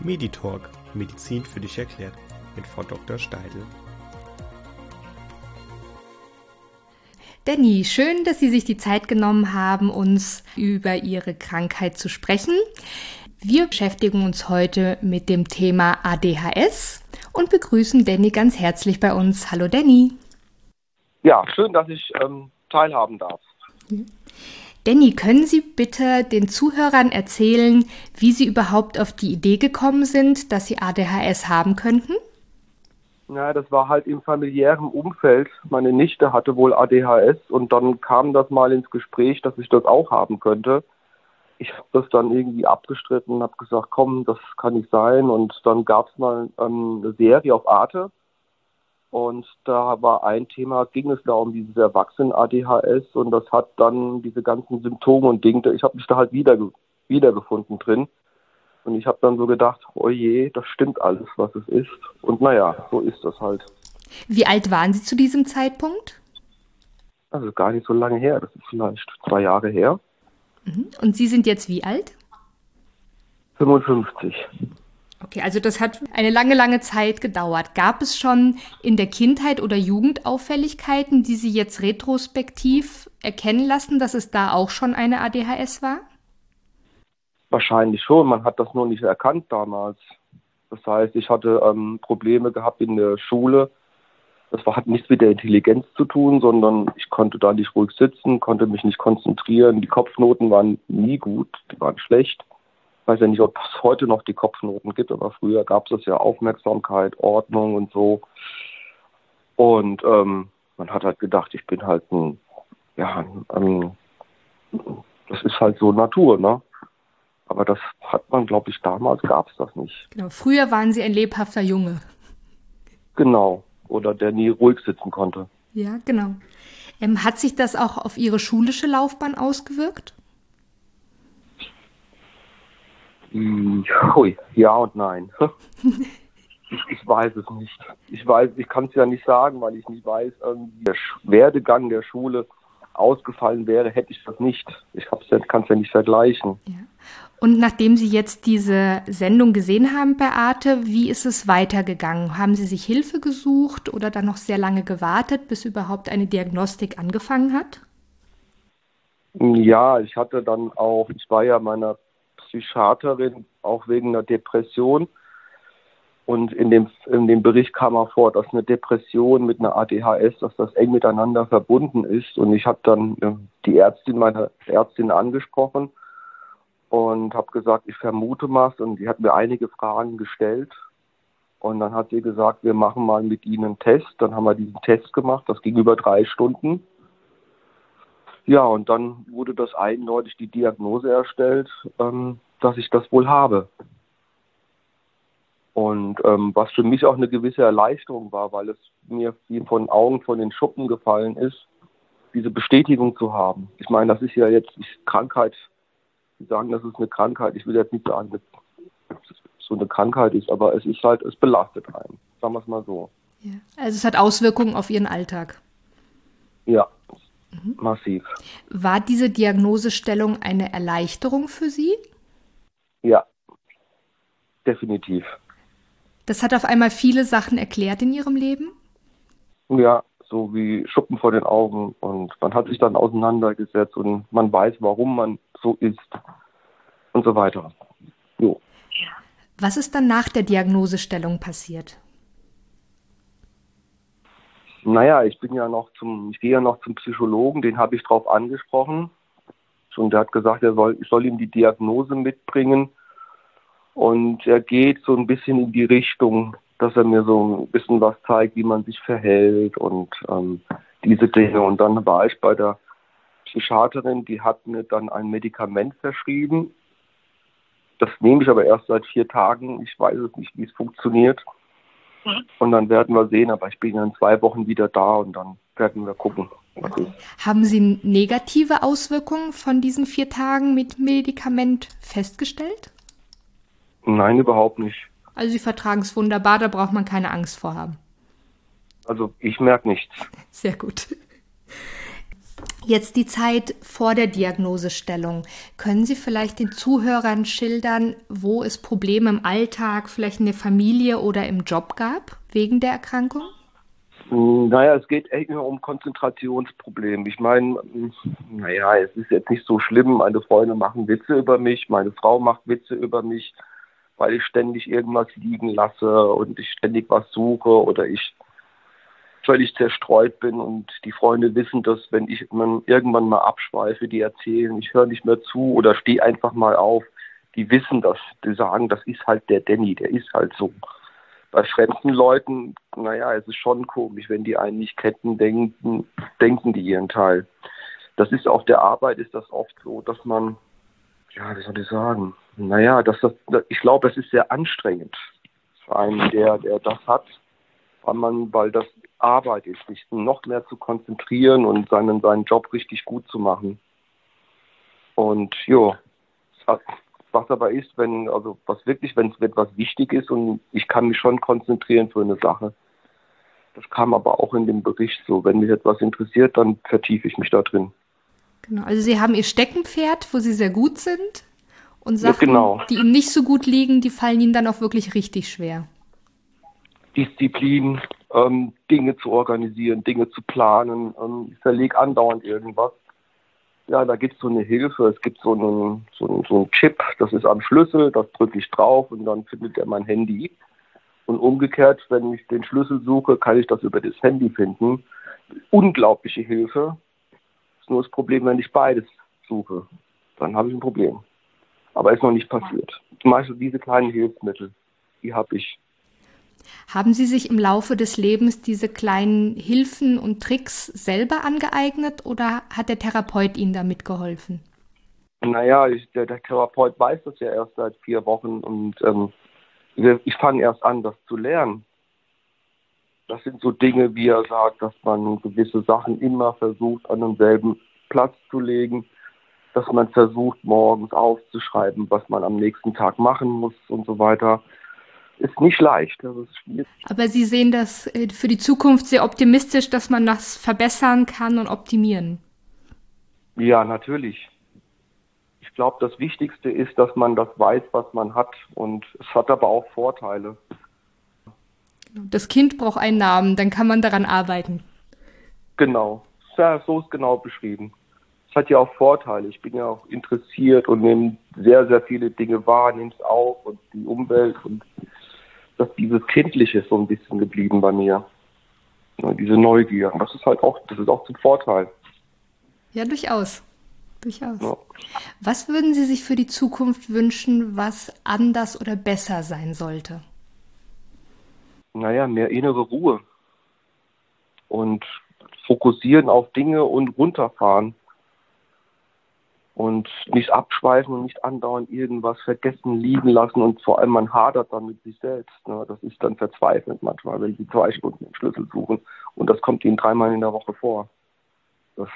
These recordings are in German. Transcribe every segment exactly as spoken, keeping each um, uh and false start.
Meditalk – Medizin für dich erklärt mit Frau Doktor Steidl. Danny, schön, dass Sie sich die Zeit genommen haben, uns über Ihre Krankheit zu sprechen. Wir beschäftigen uns heute mit dem Thema A D H S und begrüßen Danny ganz herzlich bei uns. Hallo Danny. Ja, schön, dass ich ähm, teilhaben darf. Danny, können Sie bitte den Zuhörern erzählen, wie Sie überhaupt auf die Idee gekommen sind, dass Sie A D H S haben könnten? Ja, das war halt im familiären Umfeld. Meine Nichte hatte wohl A D H S und dann kam das mal ins Gespräch, dass ich das auch haben könnte. Ich habe das dann irgendwie abgestritten und habe gesagt, komm, das kann nicht sein. Und dann gab es mal ähm, eine Serie auf Arte. Und da war ein Thema, ging es da um dieses Erwachsenen-A D H S und das hat dann diese ganzen Symptome und Dinge, ich habe mich da halt wieder, wiedergefunden drin. Und ich habe dann so gedacht, oh je, das stimmt alles, was es ist. Und naja, so ist das halt. Wie alt waren Sie zu diesem Zeitpunkt? Das ist gar nicht so lange her, das ist vielleicht zwei Jahre her. Und Sie sind jetzt wie alt? fünfundfünfzig. Okay, also das hat eine lange, lange Zeit gedauert. Gab es schon in der Kindheit oder Jugend Auffälligkeiten, die Sie jetzt retrospektiv erkennen lassen, dass es da auch schon eine A D H S war? Wahrscheinlich schon, man hat das nur nicht erkannt damals. Das heißt, ich hatte ähm, Probleme gehabt in der Schule. Das war, hat nichts mit der Intelligenz zu tun, sondern ich konnte da nicht ruhig sitzen, konnte mich nicht konzentrieren. Die Kopfnoten waren nie gut, die waren schlecht. Ich weiß ja nicht, ob es heute noch die Kopfnoten gibt, aber früher gab es ja Aufmerksamkeit, Ordnung und so. Und ähm, man hat halt gedacht, ich bin halt ein, ja, ein, das ist halt so Natur, ne? Aber das hat man, glaube ich, damals gab es das nicht. Genau, früher waren Sie ein lebhafter Junge. Genau, oder der nie ruhig sitzen konnte. Ja, genau. Ähm, hat sich das auch auf Ihre schulische Laufbahn ausgewirkt? Hui, ja und nein. ich, ich weiß es nicht. Ich weiß, ich kann es ja nicht sagen, weil ich nicht weiß, wie der Werdegang der Schule ausgefallen wäre, hätte ich das nicht. Ich ja, kann es ja nicht vergleichen. Ja. Und nachdem Sie jetzt diese Sendung gesehen haben bei Arte, wie ist es weitergegangen? Haben Sie sich Hilfe gesucht oder dann noch sehr lange gewartet, bis überhaupt eine Diagnostik angefangen hat? Ja, ich hatte dann auch, ich war ja meiner Psychiaterin auch wegen einer Depression und in dem, in dem Bericht kam auch vor, dass eine Depression mit einer A D H S, dass das eng miteinander verbunden ist und ich habe dann die Ärztin, meine Ärztin angesprochen und habe gesagt, ich vermute was und die hat mir einige Fragen gestellt und dann hat sie gesagt, wir machen mal mit Ihnen einen Test, dann haben wir diesen Test gemacht, das ging über drei Stunden. Ja, und dann wurde das eindeutig die Diagnose erstellt, ähm, dass ich das wohl habe. Und ähm, was für mich auch eine gewisse Erleichterung war, weil es mir wie von Augen von den Schuppen gefallen ist, diese Bestätigung zu haben. Ich meine, das ist ja jetzt nicht Krankheit. Sie sagen, das ist eine Krankheit. Ich will jetzt nicht sagen, dass es so eine Krankheit ist, aber es ist halt, es belastet einen. Sagen wir es mal so. Ja. Also es hat Auswirkungen auf Ihren Alltag. Ja. Massiv. War diese Diagnosestellung eine Erleichterung für Sie? Ja, definitiv. Das hat auf einmal viele Sachen erklärt in Ihrem Leben? Ja, so wie Schuppen vor den Augen und man hat sich dann auseinandergesetzt und man weiß, warum man so ist und so weiter. Jo. Was ist dann nach der Diagnosestellung passiert? Naja, ich bin ja noch zum, ich gehe ja noch zum Psychologen, den habe ich drauf angesprochen. Und der hat gesagt, er soll, ich soll ihm die Diagnose mitbringen. Und er geht so ein bisschen in die Richtung, dass er mir so ein bisschen was zeigt, wie man sich verhält und ähm, diese Dinge. Und dann war ich bei der Psychiaterin, die hat mir dann ein Medikament verschrieben. Das nehme ich aber erst seit vier Tagen. Ich weiß es nicht, wie es funktioniert. Und dann werden wir sehen, aber ich bin ja in zwei Wochen wieder da und dann werden wir gucken. Was ist. Haben Sie negative Auswirkungen von diesen vier Tagen mit Medikament festgestellt? Nein, überhaupt nicht. Also Sie vertragen es wunderbar, da braucht man keine Angst vor haben. Also ich merke nichts. Sehr gut. Jetzt die Zeit vor der Diagnosestellung. Können Sie vielleicht den Zuhörern schildern, wo es Probleme im Alltag, vielleicht in der Familie oder im Job gab, wegen der Erkrankung? Naja, es geht echt nur um Konzentrationsprobleme. Ich meine, naja, es ist jetzt nicht so schlimm. Meine Freunde machen Witze über mich, meine Frau macht Witze über mich, weil ich ständig irgendwas liegen lasse und ich ständig was suche oder ich völlig zerstreut bin, und die Freunde wissen das, wenn ich irgendwann mal abschweife, die erzählen, ich höre nicht mehr zu oder stehe einfach mal auf, die wissen das, die sagen, das ist halt der Danny, der ist halt so. Bei fremden Leuten, naja, es ist schon komisch, wenn die einen nicht kennen, denken, denken die ihren Teil. Das ist auf der Arbeit ist das oft so, dass man, ja, wie soll ich sagen, naja, dass das, ich glaube, es ist sehr anstrengend für einen, der, der das hat, weil man, weil das Arbeit ist, sich noch mehr zu konzentrieren und seinen, seinen Job richtig gut zu machen. Und jo, was aber ist, wenn, also was wirklich, wenn es etwas wichtig ist und ich kann mich schon konzentrieren für eine Sache. Das kam aber auch in dem Bericht so. Wenn mich etwas interessiert, dann vertiefe ich mich da drin. Genau, also Sie haben Ihr Steckenpferd, wo Sie sehr gut sind, und Sachen, ja, genau. die Ihnen nicht so gut liegen, die fallen Ihnen dann auch wirklich richtig schwer. Disziplin, ähm, Dinge zu organisieren, Dinge zu planen. Ähm, ich verlege andauernd irgendwas. Ja, da gibt es so eine Hilfe. Es gibt so einen, so, einen, so einen Chip, das ist am Schlüssel, das drücke ich drauf und dann findet er mein Handy. Und umgekehrt, wenn ich den Schlüssel suche, kann ich das über das Handy finden. Unglaubliche Hilfe. Ist nur das Problem, wenn ich beides suche. Dann habe ich ein Problem. Aber ist noch nicht passiert. Zum Beispiel diese kleinen Hilfsmittel, die habe ich. Haben Sie sich im Laufe des Lebens diese kleinen Hilfen und Tricks selber angeeignet oder hat der Therapeut Ihnen damit geholfen? Naja, ich, der, der Therapeut weiß das ja erst seit vier Wochen und ähm, ich fange erst an, das zu lernen. Das sind so Dinge, wie er sagt, dass man gewisse Sachen immer versucht, an denselben Platz zu legen, dass man versucht, morgens aufzuschreiben, was man am nächsten Tag machen muss und so weiter. Ist nicht leicht. Das ist schwierig. Aber Sie sehen das für die Zukunft sehr optimistisch, dass man das verbessern kann und optimieren. Ja, natürlich. Ich glaube, das Wichtigste ist, dass man das weiß, was man hat. Und es hat aber auch Vorteile. Das Kind braucht einen Namen, dann kann man daran arbeiten. Genau. Ja, so ist genau beschrieben. Es hat ja auch Vorteile. Ich bin ja auch interessiert und nehme sehr, sehr viele Dinge wahr, nehme es auf und die Umwelt und dass dieses Kindliche ist so ein bisschen geblieben bei mir. Ja, diese Neugier. Das ist halt auch, das ist auch zum Vorteil. Ja, durchaus. Durchaus. Ja. Was würden Sie sich für die Zukunft wünschen, was anders oder besser sein sollte? Naja, mehr innere Ruhe. Und fokussieren auf Dinge und runterfahren. Und nicht abschweifen und nicht andauernd irgendwas vergessen, liegen lassen und vor allem man hadert dann mit sich selbst. Ne? Das ist dann verzweifelt manchmal, wenn sie zwei Stunden den Schlüssel suchen und das kommt ihnen dreimal in der Woche vor. Das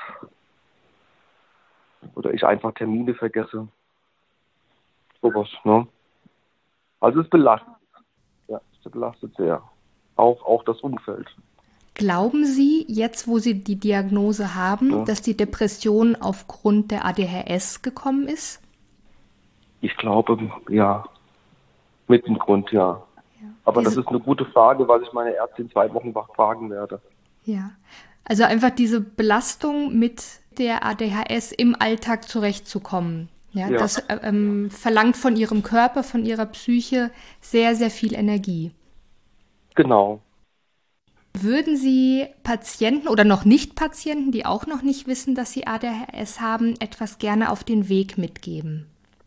oder ich einfach Termine vergesse. Sowas, ne? Also es belastet. Ja, es belastet sehr. Auch, auch das Umfeld. Glauben Sie, jetzt wo Sie die Diagnose haben, ja, dass die Depression aufgrund der A D H S gekommen ist? Ich glaube, ja. Mit dem Grund, ja. ja. Aber diese, das ist eine gute Frage, weil ich meine Ärztin zwei Wochen fragen werde. Ja, also einfach diese Belastung mit der A D H S im Alltag zurechtzukommen. Ja, ja. Das ähm, verlangt von Ihrem Körper, von Ihrer Psyche sehr, sehr viel Energie. Genau. Würden Sie Patienten oder noch Nicht-Patienten, die auch noch nicht wissen, dass sie A D H S haben, etwas gerne auf den Weg mitgeben?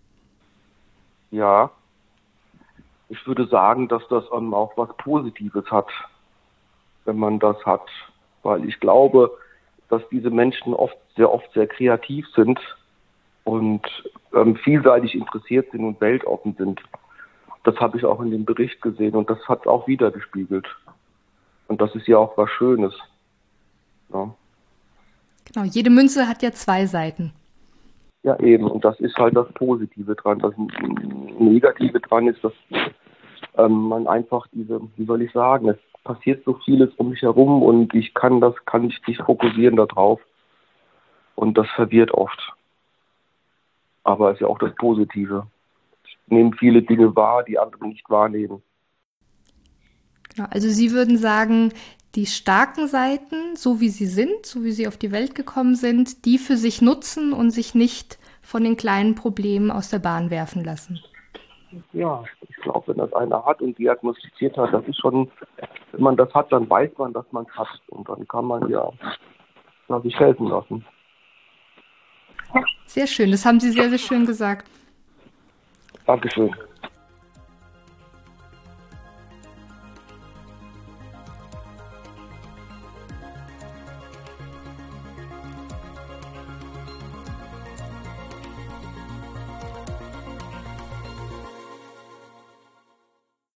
Ja, ich würde sagen, dass das ähm, auch was Positives hat, wenn man das hat. Weil ich glaube, dass diese Menschen oft sehr oft sehr kreativ sind und ähm, vielseitig interessiert sind und weltoffen sind. Das habe ich auch in dem Bericht gesehen und das hat es auch wiedergespiegelt. Und das ist ja auch was Schönes. Ja. Genau, jede Münze hat ja zwei Seiten. Ja, eben. Und das ist halt das Positive dran. Das Negative dran ist, dass ähm, man einfach diese, wie soll ich sagen, es passiert so vieles um mich herum und ich kann das, kann ich nicht fokussieren darauf. Und das verwirrt oft. Aber es ist ja auch das Positive. Ich nehme viele Dinge wahr, die andere nicht wahrnehmen. Genau, also Sie würden sagen, die starken Seiten, so wie sie sind, so wie sie auf die Welt gekommen sind, die für sich nutzen und sich nicht von den kleinen Problemen aus der Bahn werfen lassen. Ja, ich glaube, wenn das einer hat und diagnostiziert hat, das ist schon, wenn man das hat, dann weiß man, dass man es hat. Und dann kann man ja sich helfen lassen. Sehr schön, das haben Sie sehr, sehr schön gesagt. Dankeschön.